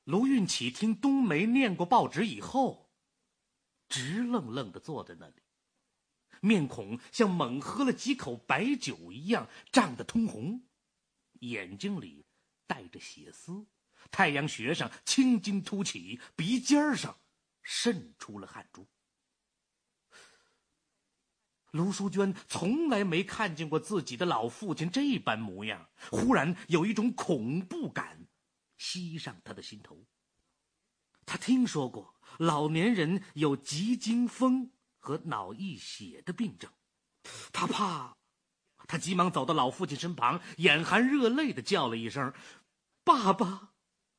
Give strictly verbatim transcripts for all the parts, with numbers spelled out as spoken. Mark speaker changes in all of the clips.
Speaker 1: 卢运起听冬梅念过报纸以后，直愣愣地坐在那里，面孔像猛喝了几口白酒一样涨得通红，眼睛里带着血丝，太阳穴上青筋突起，鼻尖上渗出了汗珠。卢淑娟从来没看见过自己的老父亲这般模样，忽然有一种恐怖感袭上她的心头。她听说过老年人有急惊风和脑溢血的病症，她怕，她急忙走到老父亲身旁，眼含热泪地叫了一声：“爸爸！”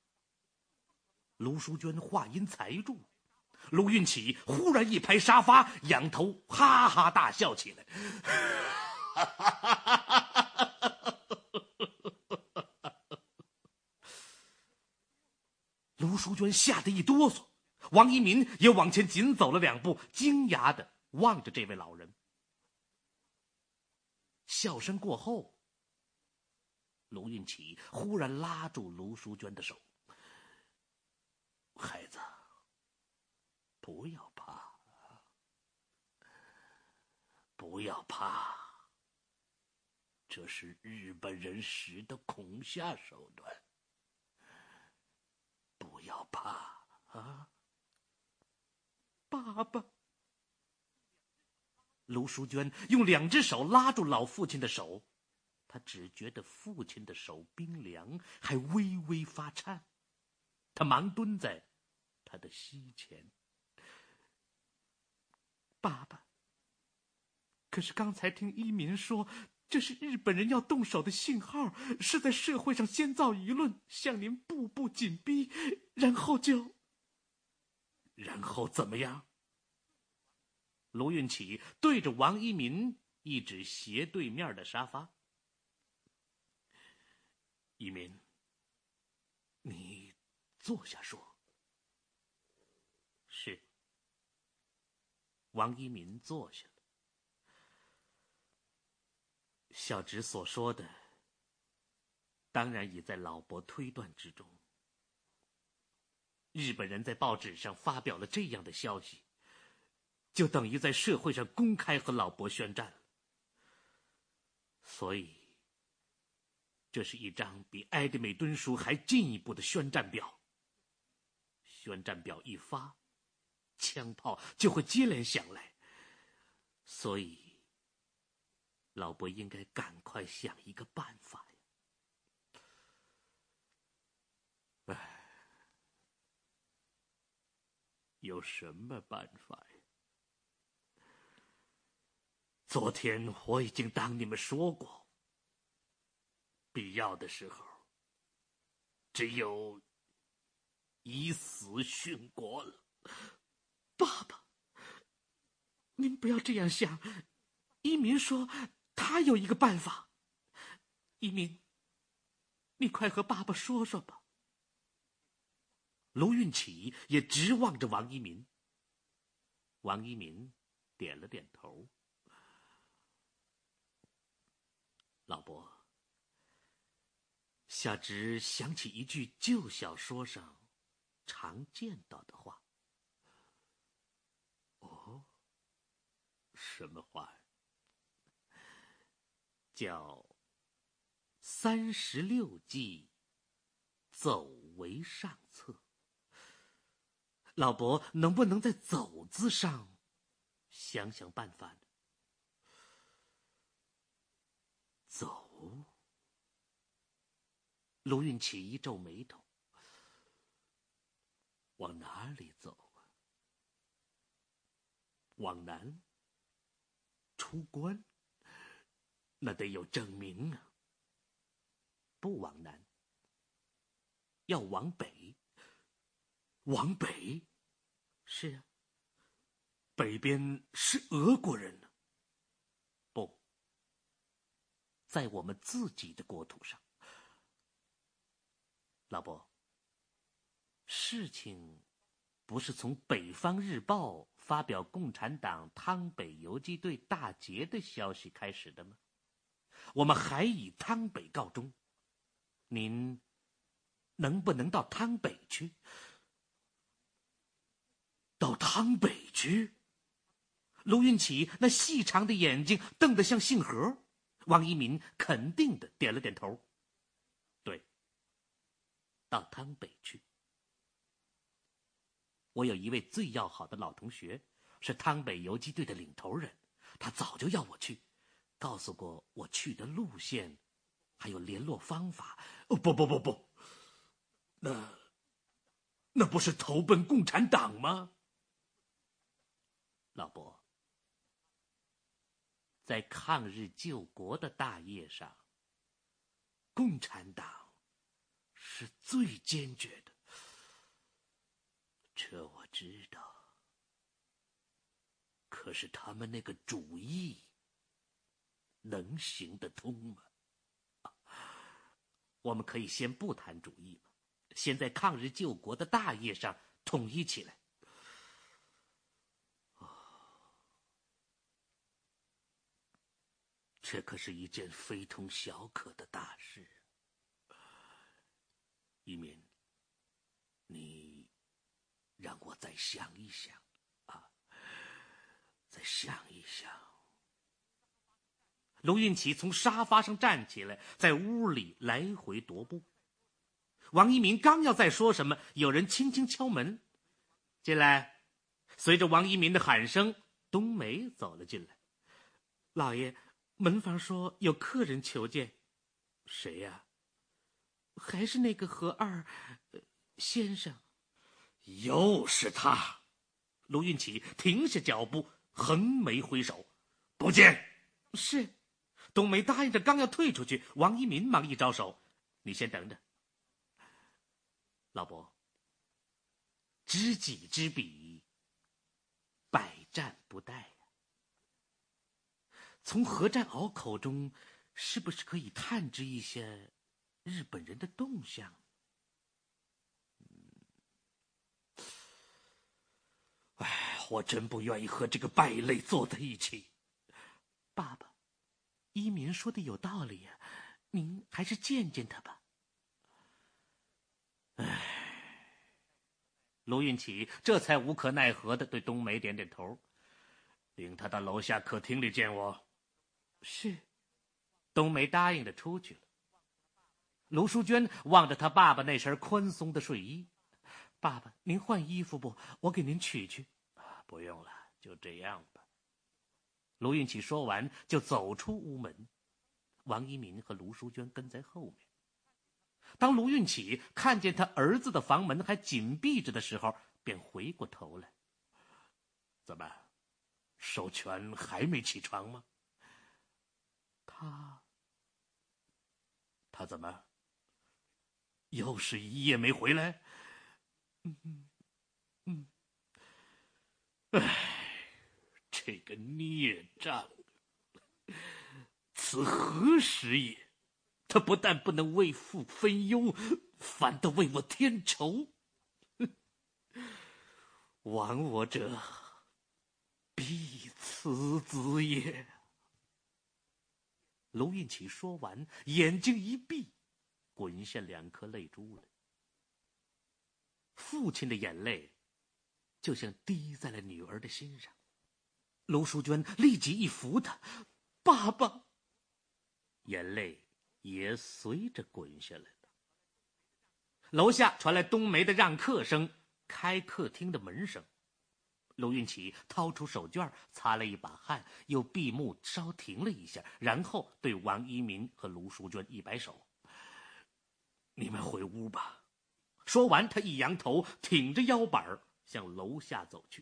Speaker 1: 卢淑娟话音才住，卢运起忽然一拍沙发，仰头哈哈大笑起来。卢淑娟吓得一哆嗦，王一民也往前紧走了两步，惊讶地望着这位老人。笑声过后，卢运起忽然拉住卢淑娟的手：“孩子，不要怕，不要怕，这是日本人使的恐吓手段，不要怕啊，爸爸。”卢淑娟用两只手拉住老父亲的手，她只觉得父亲的手冰凉，还微微发颤。她忙蹲在他的膝前：“爸爸，可是刚才听一民说，这是日本人要动手的信号，是在社会上先造舆论，向您步步紧逼，然后就……然后怎么样？”卢运起对着王一民一指斜对面的沙发：“一民，你坐下说。”是。王一民坐下了。小侄所说的，当然已在老伯推断之中。日本人在报纸上发表了这样的消息，就等于在社会上公开和老伯宣战了。所以，这是一张比埃德美敦书还进一步的宣战表。宣战表一发，枪炮就会接连响来，所以老伯应该赶快想一个办法呀。唉，有什么办法呀？昨天我已经当你们说过，必要的时候，只有以死殉国了。爸爸，您不要这样想。一民说他有一个办法。一民，你快和爸爸说说吧。卢运起也直望着王一民。王一民点了点头。老伯，小侄想起一句旧小说上常见到的话。哦，什么话？叫三十六计，走为上策。老伯能不能在走字上想想办法呢？走？卢运起一皱眉头。往哪里走啊？往南？出关？那得有证明啊。不往南，要往北。往北？是啊，北边是俄国人呢。不，在我们自己的国土上。老伯，事情不是从北方日报发表共产党汤北游击队大捷的消息开始的吗？我们还以汤北告终，您能不能到汤北去？到汤北去？卢运起那细长的眼睛瞪得像杏核。王一民肯定的点了点头。对，到汤北去。我有一位最要好的老同学，是汤北游击队的领头人，他早就要我去，告诉过我去的路线，还有联络方法。哦，不不不不，那那不是投奔共产党吗？老伯，在抗日救国的大业上，共产党是最坚决的，这我知道。可是他们那个主意能行得通吗？我们可以先不谈主意吗？先在抗日救国的大业上统一起来。这可是一件非同小可的大事。一民，你让我再想一想啊，再想一想。卢运起从沙发上站起来，在屋里来回踱步。王一民刚要再说什么，有人轻轻敲门。进来。随着王一民的喊声，冬梅走了进来。老爷，门房说有客人求见。谁呀？还是那个何二、呃、先生。又是他。卢运起停下脚步，横眉挥手，不见。是。冬梅答应着，刚要退出去，王一民忙一招手，你先等着。老伯，知己知彼，百战不殆呀。从何占鳌口中，是不是可以探知一些日本人的动向？哎，我真不愿意和这个败类坐在一起。爸爸，一民说的有道理呀，您还是见见他吧。唉，卢运起这才无可奈何地对冬梅点点头，领他到楼下客厅里见我。是。冬梅答应着出去了。卢淑娟望着她爸爸那身宽松的睡衣，爸爸，您换衣服不？我给您取去。不用了，就这样吧。卢运起说完就走出屋门，王一民和卢淑娟跟在后面。当卢运起看见他儿子的房门还紧闭着的时候，便回过头来。怎么，寿全还没起床吗？他他怎么又是一夜没回来？嗯嗯，唉，这个孽障，此何时也？他不但不能为父分忧，反倒为我添愁。亡我者，必此子也。卢运起说完，眼睛一闭，滚下两颗泪珠来。父亲的眼泪就像滴在了女儿的心上。卢淑娟立即一扶他，爸爸，眼泪也随着滚下来了。楼下传来冬梅的让客声，开客厅的门声。卢运起掏出手绢擦了一把汗，又闭目稍停了一下，然后对王一民和卢淑娟一摆手：“你们回屋吧。”说完，他一扬头，挺着腰板向楼下走去。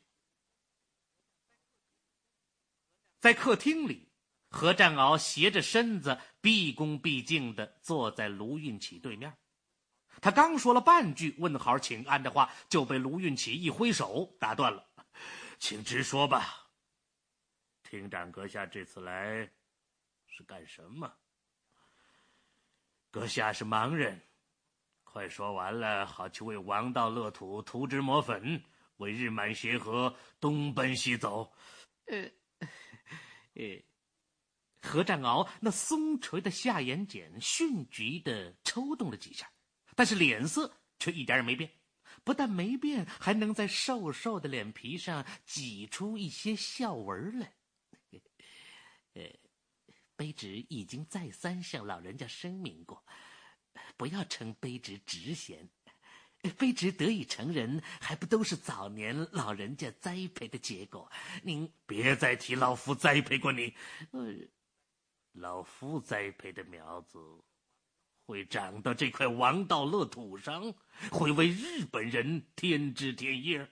Speaker 1: 在客厅里，何占鳌斜着身子，毕恭毕敬地坐在卢运起对面。他刚说了半句问好请安的话，就被卢运起一挥手打断了。请直说吧，厅长阁下这次来是干什么？阁下是盲人，快说完了，好去为王道乐土涂脂抹粉，为日满协和东奔西走。呃，呃，何占鳌那松垂的下眼睑迅疾地抽动了几下， 但是脸色却一点也没变，不但没变，还能在瘦瘦的脸皮上挤出一些笑纹来。呃，卑职已经再三向老人家声明过，不要称卑职职贤，卑职得以成人，还不都是早年老人家栽培的结果？您
Speaker 2: 别再提老夫栽培过你。
Speaker 1: 呃，
Speaker 2: 老夫栽培的苗子会长到这块王道乐土上，会为日本人添枝添叶。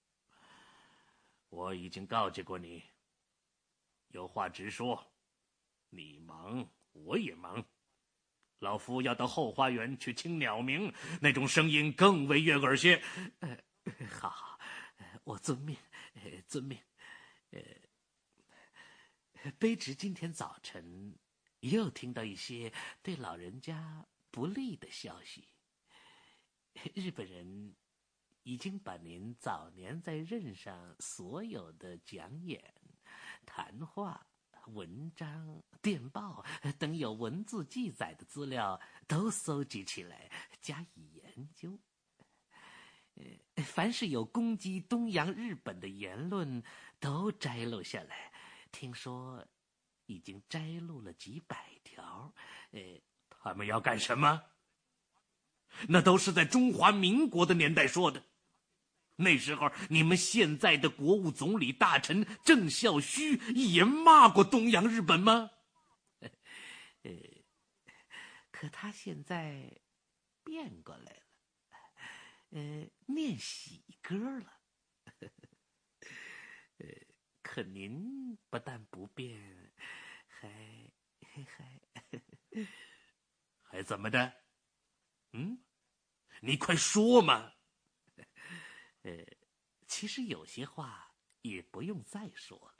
Speaker 2: 我已经告诫过你，有话直说，你忙我也忙。老夫要到后花园去听鸟鸣，那种声音更为悦耳些。
Speaker 1: 呃，好好，我遵命，呃，遵命。呃，卑职今天早晨又听到一些对老人家不利的消息。日本人已经把您早年在任上所有的讲演、谈话、文章、电报等有文字记载的资料都搜集起来加以研究。呃，凡是有攻击东洋日本的言论都摘录下来，听说已经摘录了几百条。呃，
Speaker 2: 他们要干什么？那都是在中华民国的年代说的。那时候你们现在的国务总理大臣郑孝胥也骂过东洋日本吗？
Speaker 1: 呃，可他现在变过来了，呃，念喜歌了。呃，可您不但不变，还还
Speaker 2: 还怎么的？嗯，你快说嘛！
Speaker 1: 呃，其实有些话也不用再说了。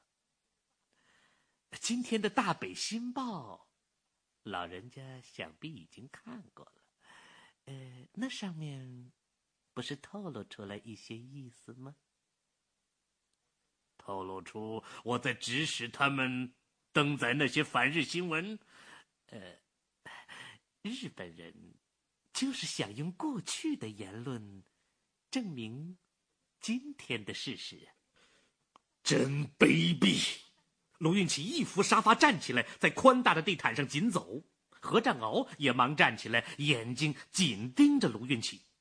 Speaker 1: 今天的大北新报，老人家想必已经看过了。呃，那上面不是透露出来一些意思吗？
Speaker 2: 透露出我在指使他们登载那些反日新闻？
Speaker 1: 呃，日本人就是想用过去的言论证明今天的事实。
Speaker 2: 真卑鄙！
Speaker 1: 卢运起一扶沙发站起来，在宽大的地毯上紧走。何占鳌也忙站起来，眼睛紧盯着卢运起。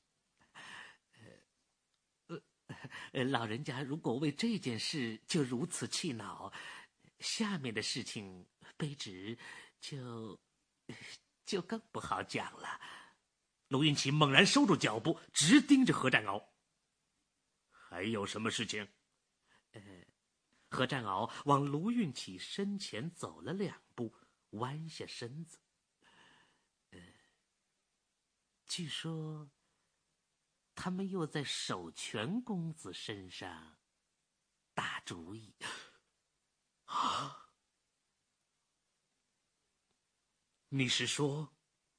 Speaker 1: 呃呃，老人家如果为这件事就如此气恼，下面的事情卑职就就更不好讲了。
Speaker 2: 卢运起猛然收住脚步，直盯着何占鳌。还有什么事情？
Speaker 1: 呃，何占鳌往卢运起身前走了两步，弯下身子。呃，据说他们又在守全公子身上打主意。
Speaker 2: 啊！你是说，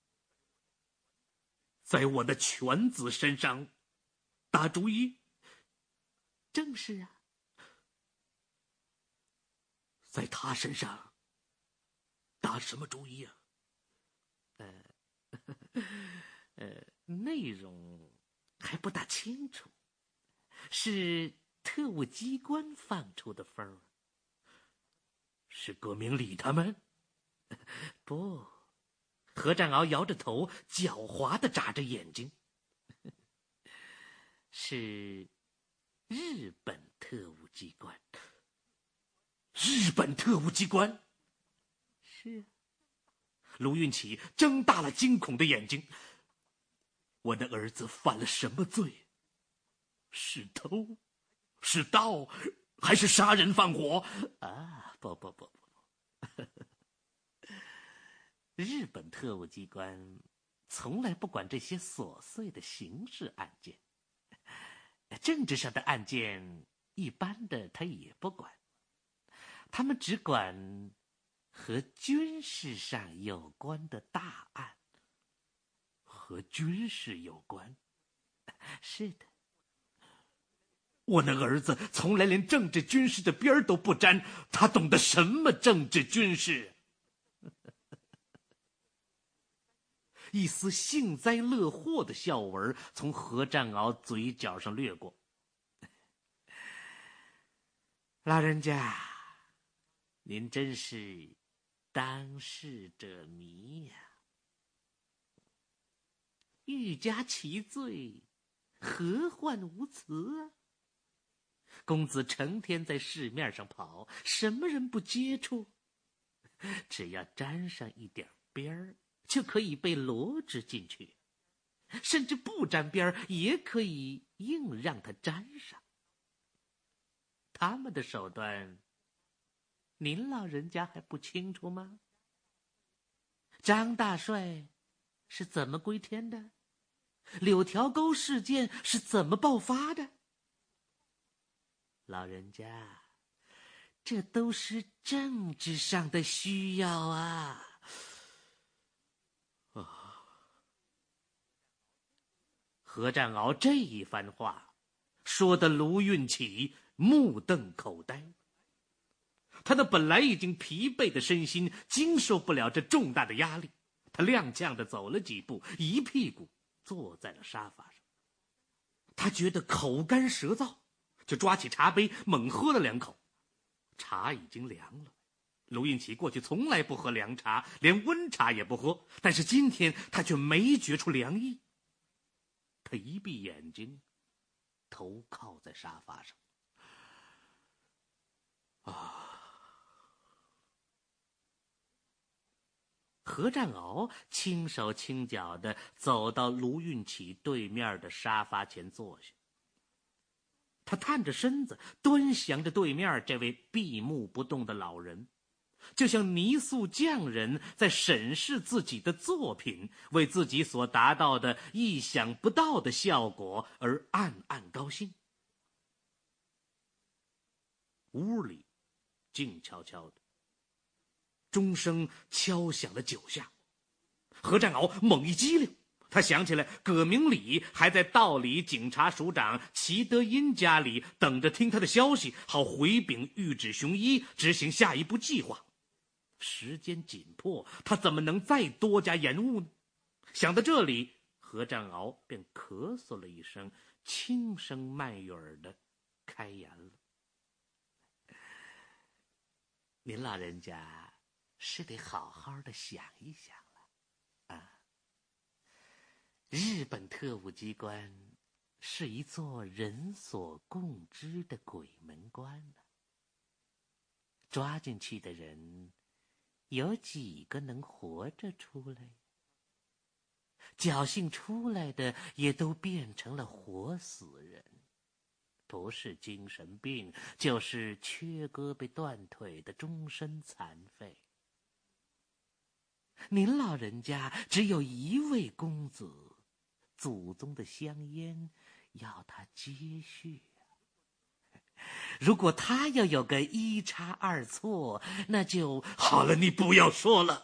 Speaker 2: 在我的犬子身上打主意？
Speaker 1: 正是啊。
Speaker 2: 在他身上打什么主意啊？
Speaker 1: 呃，呃，内容还不大清楚，是特务机关放出的风儿。
Speaker 2: 是葛明礼他们？
Speaker 1: 不。何占鳌摇着头，狡猾地眨着眼睛。是日本特务机关。
Speaker 2: 日本特务机关？
Speaker 1: 是啊。
Speaker 2: 卢运起睁大了惊恐的眼睛。我的儿子犯了什么罪？是偷？是盗？还是杀人放火？
Speaker 1: 啊，不不不不。日本特务机关从来不管这些琐碎的刑事案件，政治上的案件一般的他也不管，他们只管和军事上有关的大案。
Speaker 2: 和军事有关？
Speaker 1: 是的。
Speaker 2: 我那儿子从来连政治军事的边儿都不沾，他懂得什么政治军事？
Speaker 1: 一丝幸灾乐祸的笑纹从何占鳌嘴角上掠过。老人家，您真是当事者迷呀！欲加其罪，何患无辞啊？公子成天在市面上跑，什么人不接触？只要沾上一点边儿，就可以被罗织进去，甚至不沾边儿也可以硬让他沾上。他们的手段，您老人家还不清楚吗？张大帅是怎么归天的？柳条沟事件是怎么爆发的？老人家，这都是政治上的需要啊！啊！何占鳌这一番话，说的卢运起目瞪口呆。他那本来已经疲惫的身心经受不了这重大的压力，他踉跄地走了几步，一屁股坐在了沙发上。他觉得口干舌燥，就抓起茶杯猛喝了两口。茶已经凉了。卢运起过去从来不喝凉茶，连温茶也不喝，但是今天他却没觉出凉意。他一闭眼睛，头靠在沙发上。啊！何占鳌轻手轻脚地走到卢运起对面的沙发前坐下。他探着身子，端详着对面这位闭目不动的老人，就像泥塑匠人在审视自己的作品，为自己所达到的意想不到的效果而暗暗高兴。屋里静悄悄的，钟声敲响了九下。何占鳌猛一激灵，他想起来葛明礼还在道里警察署长齐德殷家里等着听他的消息，好回禀谕旨雄一，执行下一步计划。时间紧迫，他怎么能再多加延误呢？想到这里，何占鳌便咳嗽了一声，轻声慢语的开言了：您老人家是得好好的想一想了啊！日本特务机关是一座人所共知的鬼门关呢、啊，抓进去的人有几个能活着出来？侥幸出来的也都变成了活死人，不是精神病，就是缺胳膊断腿的终身残废。您老人家只有一位公子，祖宗的香烟要他接续啊。如果他要有个一差二错，那就好了。你不要说了。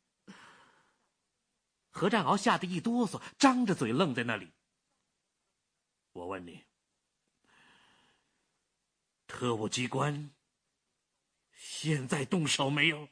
Speaker 1: 何占鳌吓得一哆嗦，张着嘴愣在那里。我问你，特务机关现在动手没有？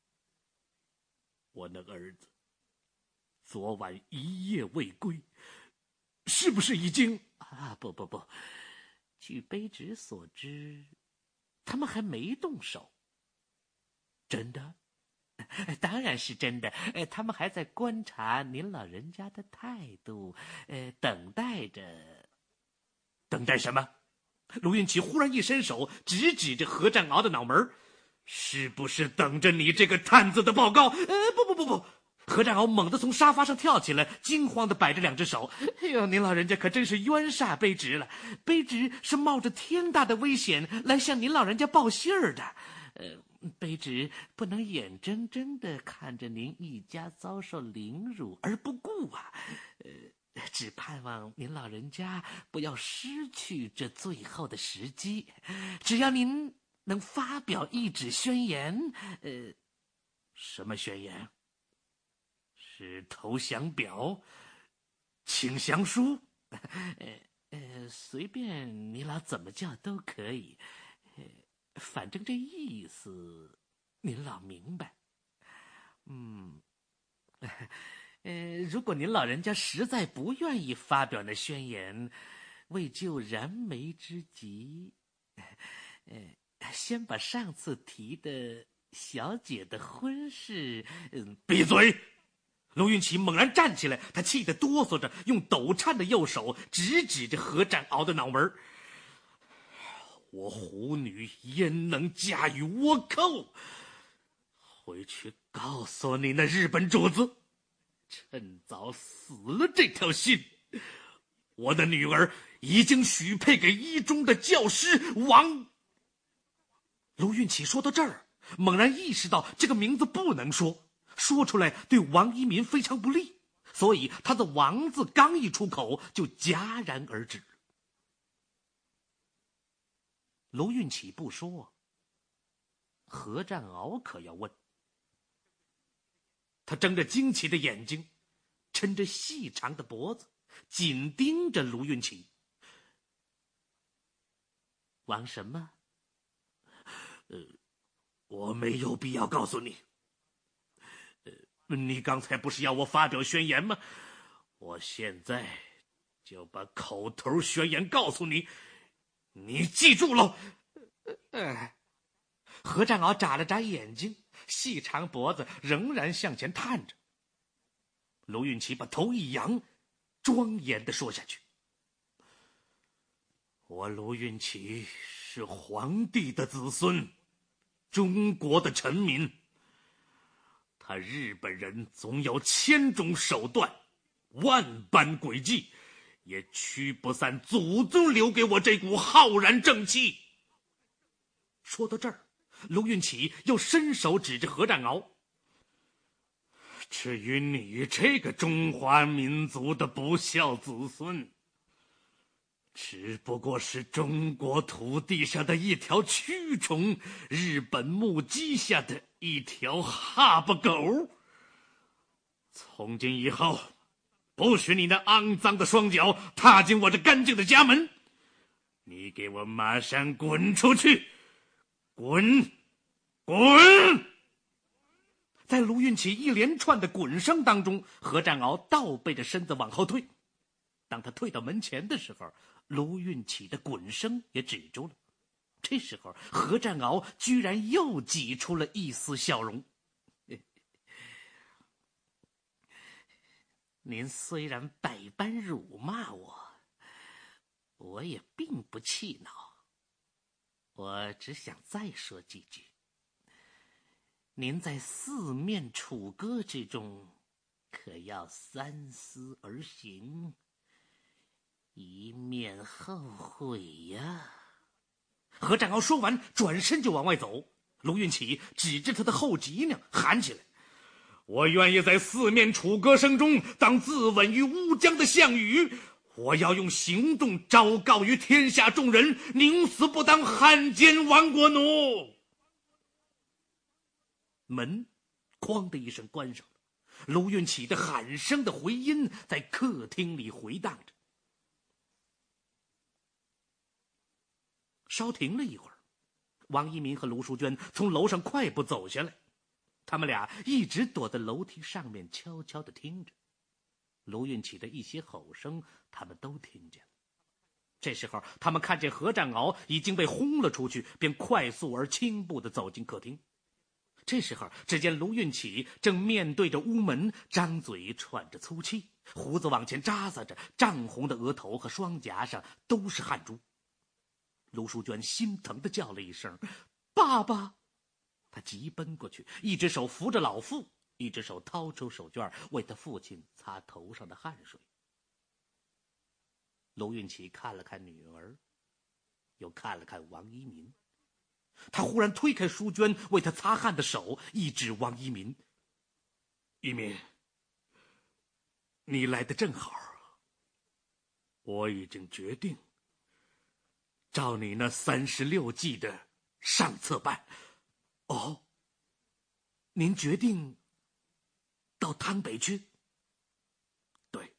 Speaker 1: 我那个儿子昨晚一夜未归，是不是已经……啊，不不不，据卑职所知，他们还没动手。真的？当然是真的。他们还在观察您老人家的态度，呃，等待着。等待什么？卢运起忽然一伸手，直指着何占鳌的脑门，是不是等着你这个探子的报告？呃，不不不不！何占鳌猛地从沙发上跳起来，惊慌地摆着两只手。哎呦，您老人家可真是冤煞卑职了！卑职是冒着天大的危险来向您老人家报信儿的。呃，卑职不能眼睁睁地看着您一家遭受凌辱而不顾啊！呃，只盼望您老人家不要失去这最后的时机。只要您能发表一纸宣言，呃，什么宣言？是投降表、请降书？呃呃，随便你老怎么叫都可以。呃，反正这意思您老明白。嗯， 呃，如果您老人家实在不愿意发表那宣言，为救燃眉之急，呃，先把上次提的小姐的婚事……嗯，
Speaker 2: 闭嘴！
Speaker 1: 卢运起猛然站起来，他气得哆嗦着，用抖颤的右手直指着何占鳌的脑门。
Speaker 2: 我虎女焉能驾驭倭寇？回去告诉你那日本主子，趁早死了这条心。我的女儿已经许配给一中的教师王。
Speaker 1: 卢运起说到这儿，猛然意识到这个名字不能说，说出来对王一民非常不利，所以他的王字刚一出口就戛然而止。卢运起不说，何占鳌可要问。他睁着惊奇的眼睛，抻着细长的脖子，紧盯着卢运起。王什么？
Speaker 2: 呃，我没有必要告诉你。呃，你刚才不是要我发表宣言吗？我现在就把口头宣言告诉你，你记住喽。
Speaker 1: 呃，何占鳌眨了眨眼睛，细长脖子仍然向前探着。卢运起把头一扬，庄严地说下去：
Speaker 2: 我卢运起是皇帝的子孙，中国的臣民。他日本人总有千种手段，万般诡计，也驱不散祖宗留给我这股浩然正气。
Speaker 1: 说到这儿，卢运起又伸手指着何占鳌：
Speaker 2: 至于你这个中华民族的不孝子孙，只不过是中国土地上的一条蛆虫，日本木屐下的一条哈巴狗。从今以后，不许你那肮脏的双脚踏进我这干净的家门！你给我马上滚出去！滚！滚！
Speaker 1: 在卢运起一连串的滚声当中，何占鳌倒背着身子往后退。当他退到门前的时候，卢运起的滚声也止住了。这时候，何占鳌居然又挤出了一丝笑容。您虽然百般辱骂我，我也并不气恼。我只想再说几句。您在四面楚歌之中，可要三思而行，以免后悔呀。何占鳌说完，转身就往外走。卢运起指着他的后脊梁喊起来：
Speaker 2: 我愿意在四面楚歌声中当自刎于乌江的项羽，我要用行动昭告于天下众人，宁死不当汉奸亡国奴。
Speaker 1: 门哐的一声关上了，卢运起的喊声的回音在客厅里回荡着。稍停了一会儿，王一民和卢淑娟从楼上快步走下来，他们俩一直躲在楼梯上面悄悄地听着。卢运起的一些吼声他们都听见了。这时候他们看见何占鳌已经被轰了出去，便快速而轻步地走进客厅。这时候只见卢运起正面对着屋门，张嘴喘着粗气，胡子往前扎撒着，涨红的额头和双颊上都是汗珠。卢淑娟心疼地叫了一声：爸爸！她急奔过去，一只手扶着老妇，一只手掏出手绢为他父亲擦头上的汗水。卢运起看了看女儿，又看了看王一民，他忽然推开淑娟为他擦汗的手，一指王一民：
Speaker 2: 一民，你来得正好，我已经决定照你那三十六计的上策办。
Speaker 1: 哦，您决定到汤北去？
Speaker 2: 对，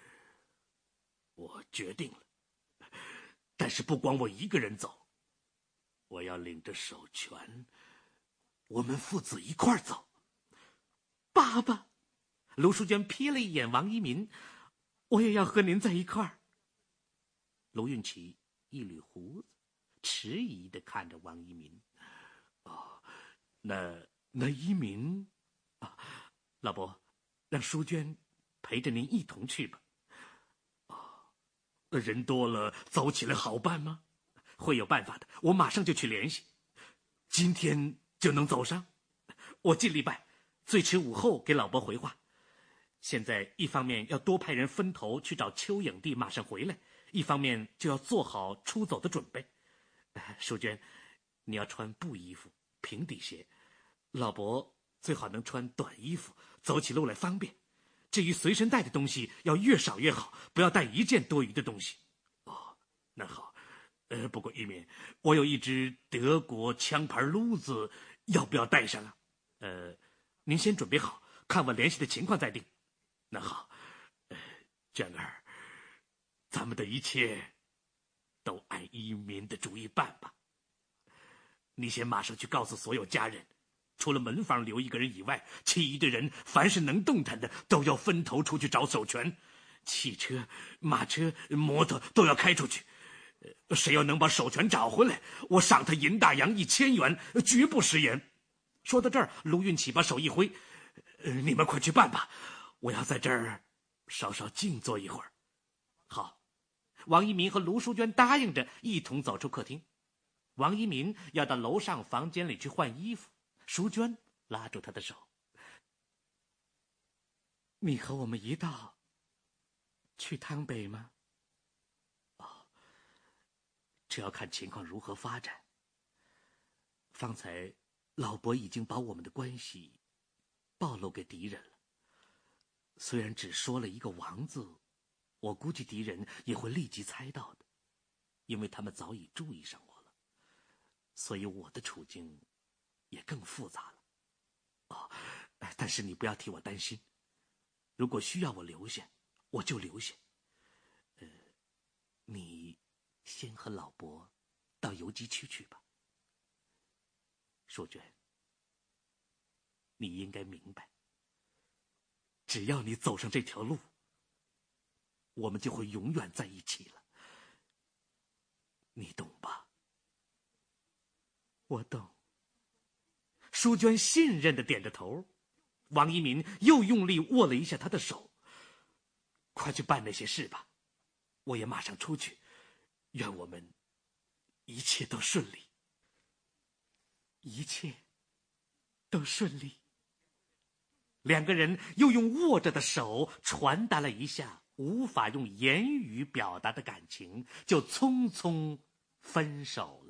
Speaker 2: 我决定了，但是不光我一个人走，我要领着守全，我们父子一块儿走。
Speaker 1: 爸爸， 卢淑娟瞥了一眼王一民，我也要和您在一块儿。卢运起一捋胡子，迟疑地看着王一民。哦，那那一民啊，老伯，让淑娟陪着您一同去吧。哦，人多了，走起来好办吗？会有办法的，我马上就去联系。今天就能走上？我尽力办，最迟午后给老伯回话。现在一方面要多派人分头去找邱影帝马上回来，一方面就要做好出走的准备。淑娟，你要穿布衣服、平底鞋，老伯最好能穿短衣服，走起路来方便。至于随身带的东西，要越少越好，不要带一件多余的东西。哦，那好。呃，不过一民，我有一支德国枪牌撸子，要不要带上啊？呃，您先准备好，看我联系的情况再定。那好，呃，娟儿，咱们的一切都按一民的主意办吧。你先马上去告诉所有家人，除了门房留一个人以外，其余的人凡是能动弹的，都要分头出去找守权。汽车、马车、摩托都要开出去。谁要能把守权找回来，我赏他银大洋一千元，绝不食言。说到这儿，卢运起把手一挥，呃，你们快去办吧，我要在这儿稍稍静坐一会儿。好，王一民和卢淑娟答应着，一同走出客厅。王一民要到楼上房间里去换衣服，淑娟拉住他的手：“你和我们一道去汤北吗？”这要看情况如何发展。方才老伯已经把我们的关系暴露给敌人了，虽然只说了一个王字，我估计敌人也会立即猜到的，因为他们早已注意上我了，所以我的处境也更复杂了。哦，但是你不要替我担心，如果需要我留下，我就留下。呃，你先和老伯到游击区去吧。淑娟，你应该明白，只要你走上这条路，我们就会永远在一起了。你懂吧？我懂。淑娟信任地点着头。王一民又用力握了一下他的手。快去办那些事吧，我也马上出去。愿我们一切都顺利，一切都顺利。两个人又用握着的手传达了一下无法用言语表达的感情，就匆匆分手了。